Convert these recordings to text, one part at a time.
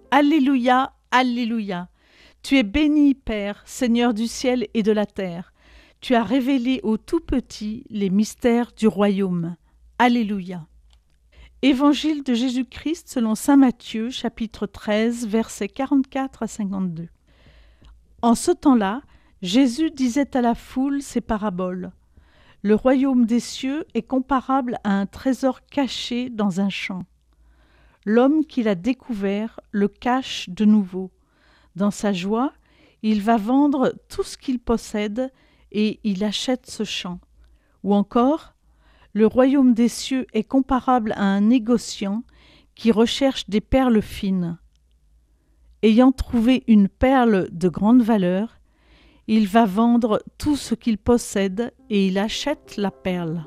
Alléluia, Alléluia. Tu es béni, Père, Seigneur du ciel et de la terre. Tu as révélé aux tout petits les mystères du royaume. Alléluia. Évangile de Jésus-Christ selon saint Matthieu, chapitre 13, versets 44 à 52. En ce temps-là, Jésus disait à la foule ces paraboles. Le royaume des cieux est comparable à un trésor caché dans un champ. L'homme qui l'a découvert le cache de nouveau. Dans sa joie, il va vendre tout ce qu'il possède et il achète ce champ. Ou encore, le royaume des cieux est comparable à un négociant qui recherche des perles fines. Ayant trouvé une perle de grande valeur, il va vendre tout ce qu'il possède et il achète la perle.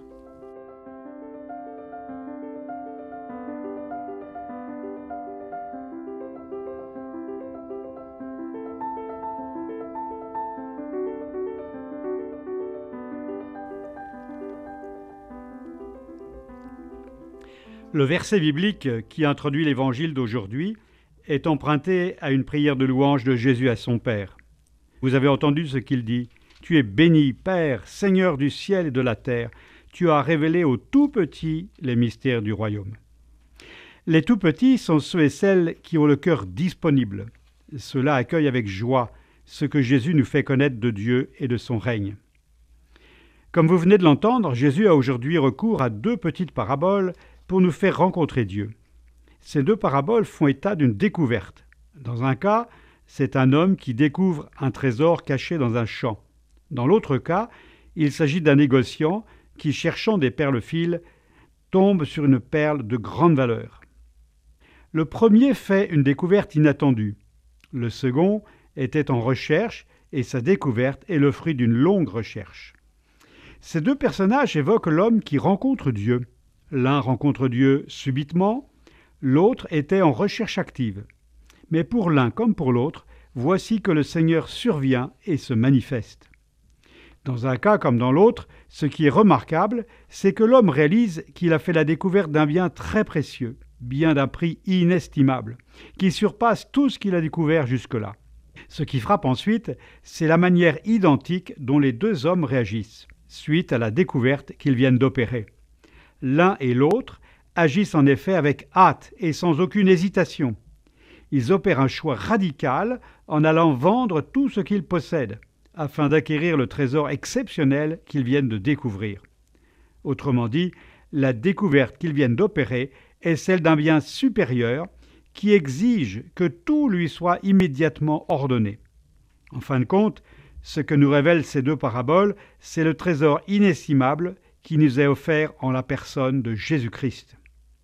Le verset biblique qui introduit l'évangile d'aujourd'hui est emprunté à une prière de louange de Jésus à son Père. Vous avez entendu ce qu'il dit. « Tu es béni, Père, Seigneur du ciel et de la terre. Tu as révélé aux tout-petits les mystères du royaume. » Les tout-petits sont ceux et celles qui ont le cœur disponible. Ceux-là accueillent avec joie ce que Jésus nous fait connaître de Dieu et de son règne. Comme vous venez de l'entendre, Jésus a aujourd'hui recours à deux petites paraboles pour nous faire rencontrer Dieu. Ces deux paraboles font état d'une découverte. Dans un cas, c'est un homme qui découvre un trésor caché dans un champ. Dans l'autre cas, il s'agit d'un négociant qui, cherchant des perles fines, tombe sur une perle de grande valeur. Le premier fait une découverte inattendue. Le second était en recherche et sa découverte est le fruit d'une longue recherche. Ces deux personnages évoquent l'homme qui rencontre Dieu. L'un rencontre Dieu subitement, l'autre était en recherche active. Mais pour l'un comme pour l'autre, voici que le Seigneur survient et se manifeste. Dans un cas comme dans l'autre, ce qui est remarquable, c'est que l'homme réalise qu'il a fait la découverte d'un bien très précieux, bien d'un prix inestimable, qui surpasse tout ce qu'il a découvert jusque-là. Ce qui frappe ensuite, c'est la manière identique dont les deux hommes réagissent, suite à la découverte qu'ils viennent d'opérer. L'un et l'autre agissent en effet avec hâte et sans aucune hésitation. Ils opèrent un choix radical en allant vendre tout ce qu'ils possèdent, afin d'acquérir le trésor exceptionnel qu'ils viennent de découvrir. Autrement dit, la découverte qu'ils viennent d'opérer est celle d'un bien supérieur qui exige que tout lui soit immédiatement ordonné. En fin de compte, ce que nous révèlent ces deux paraboles, c'est le trésor inestimable qui nous est offert en la personne de Jésus-Christ.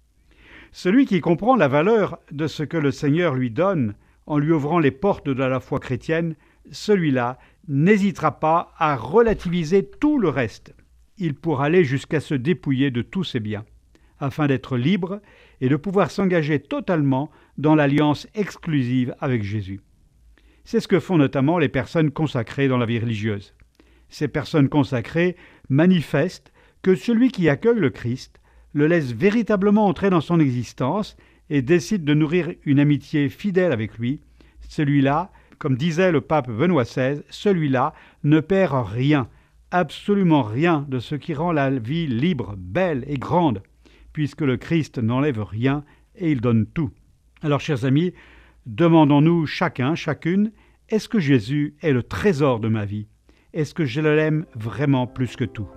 Celui qui comprend la valeur de ce que le Seigneur lui donne en lui ouvrant les portes de la foi chrétienne, celui-là n'hésitera pas à relativiser tout le reste. Il pourra aller jusqu'à se dépouiller de tous ses biens, afin d'être libre et de pouvoir s'engager totalement dans l'alliance exclusive avec Jésus. C'est ce que font notamment les personnes consacrées dans la vie religieuse. Ces personnes consacrées manifestent que celui qui accueille le Christ le laisse véritablement entrer dans son existence et décide de nourrir une amitié fidèle avec lui, celui-là, comme disait le pape Benoît XVI, celui-là ne perd rien, absolument rien de ce qui rend la vie libre, belle et grande, puisque le Christ n'enlève rien et il donne tout. Alors, chers amis, demandons-nous chacun, chacune, est-ce que Jésus est le trésor de ma vie? Est-ce que je l'aime vraiment plus que tout?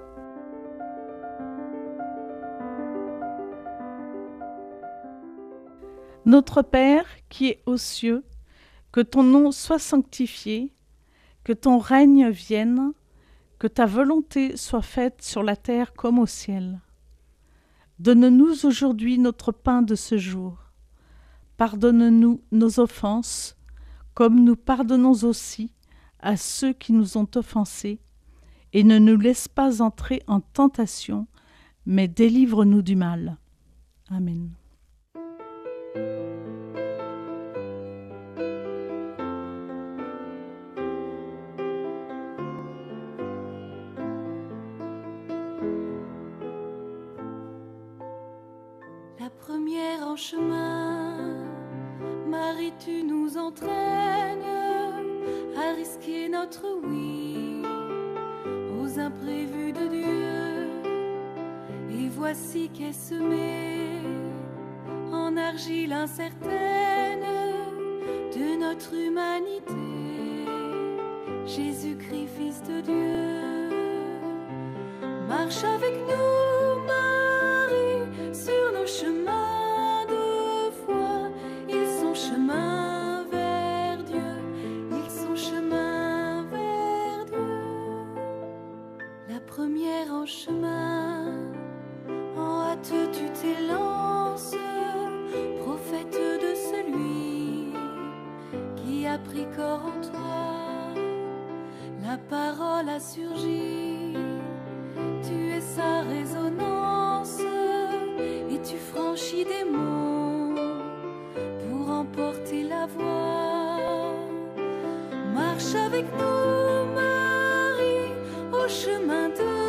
Notre Père qui es aux cieux, que ton nom soit sanctifié, que ton règne vienne, que ta volonté soit faite sur la terre comme au ciel. Donne-nous aujourd'hui notre pain de ce jour. Pardonne-nous nos offenses, comme nous pardonnons aussi à ceux qui nous ont offensés, et ne nous laisse pas entrer en tentation, mais délivre-nous du mal. Amen. La première en chemin, Marie nous entraîne à risquer notre oui aux imprévus de Dieu. Et voici qu'est semé en argile incertaine de notre humanité, Jésus-Christ, Fils de Dieu. Marche avec nous, Marie, sur nos chemins de foi. Ils sont chemin vers Dieu, ils sont chemin vers Dieu. La première en chemin, en hâte tu t'élances, prophète de celui qui a pris corps en toi. La parole a surgi, tu es sa résonance, et tu franchis des monts pour emporter la voix. Marche avec nous, Marie, au chemin de